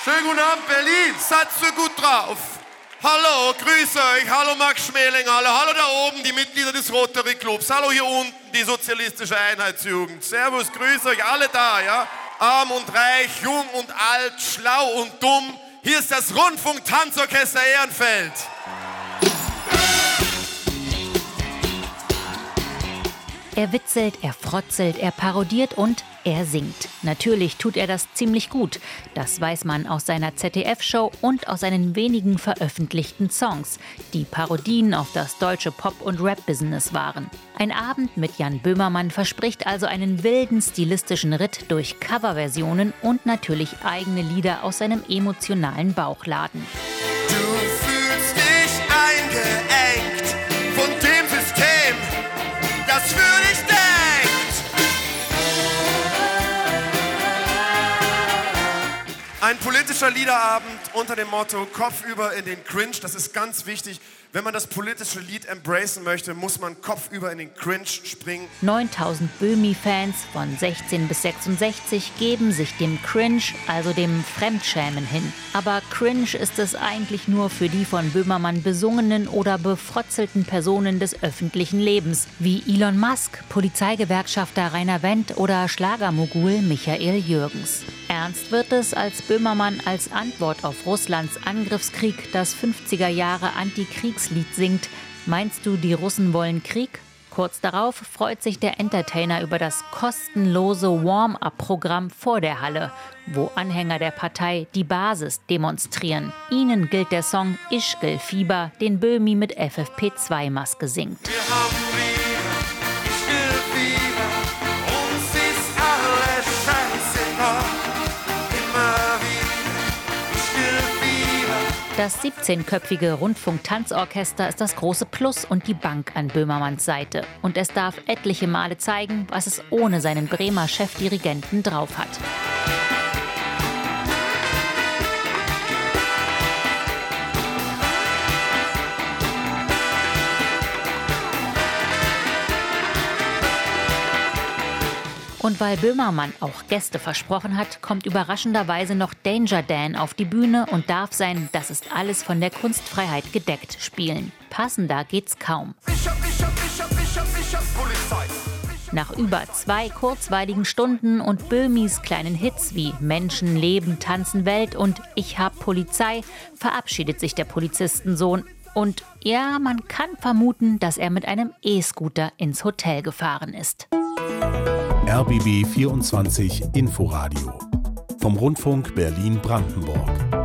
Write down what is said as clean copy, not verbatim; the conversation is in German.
Schönen guten Abend, Berlin. Seid so gut drauf. Hallo, grüße euch. Hallo, Max Schmeling. Hallo da oben, die Mitglieder des Rotary Clubs. Hallo hier unten, die Sozialistische Einheitsjugend. Servus, grüße euch alle da, ja? Arm und reich, jung und alt, schlau und dumm. Hier ist das Rundfunk-Tanzorchester Ehrenfeld. Er witzelt, er frotzelt, er parodiert und er singt. Natürlich tut er das ziemlich gut. Das weiß man aus seiner ZDF-Show und aus seinen wenigen veröffentlichten Songs, die Parodien auf das deutsche Pop- und Rap-Business waren. Ein Abend mit Jan Böhmermann verspricht also einen wilden stilistischen Ritt durch Coverversionen und natürlich eigene Lieder aus seinem emotionalen Bauchladen. Du fühlst dich eingeengt von dem System, das für dich denkt. Ein politischer Liederabend unter dem Motto Kopfüber in den Cringe. Das ist ganz wichtig. Wenn man das politische Lied embracen möchte, muss man kopfüber in den Cringe springen. 9000 Böhmi-Fans von 16 bis 66 geben sich dem Cringe, also dem Fremdschämen hin. Aber Cringe ist es eigentlich nur für die von Böhmermann besungenen oder befrotzelten Personen des öffentlichen Lebens, wie Elon Musk, Polizeigewerkschafter Rainer Wendt oder Schlagermogul Michael Jürgens. Ernst wird es, als Böhmermann als Antwort auf Russlands Angriffskrieg das 50er Jahre Antikriegslied singt. Meinst du, die Russen wollen Krieg? Kurz darauf freut sich der Entertainer über das kostenlose Warm-up-Programm vor der Halle, wo Anhänger der Partei die Basis demonstrieren. Ihnen gilt der Song Ischgl-Fieber, den Böhmi mit FFP2-Maske singt. Wir haben Liebe, Ischgl-Fieber, uns ist alles scheißegal. Immer wieder Ischgl-Fieber. Das 17-köpfige Rundfunk-Tanzorchester ist das große Plus und die Bank an Böhmermanns Seite. Und es darf etliche Male zeigen, was es ohne seinen Bremer Chefdirigenten drauf hat. Und weil Böhmermann auch Gäste versprochen hat, kommt überraschenderweise noch Danger Dan auf die Bühne und darf sein Das ist alles von der Kunstfreiheit gedeckt spielen. Passender geht's kaum. Nach über 2 kurzweiligen Stunden und Böhmis kleinen Hits wie Menschen, Leben, Tanzen, Welt und Ich hab Polizei verabschiedet sich der Polizistensohn. Und ja, man kann vermuten, dass er mit einem E-Scooter ins Hotel gefahren ist. RBB 24 Inforadio vom Rundfunk Berlin-Brandenburg.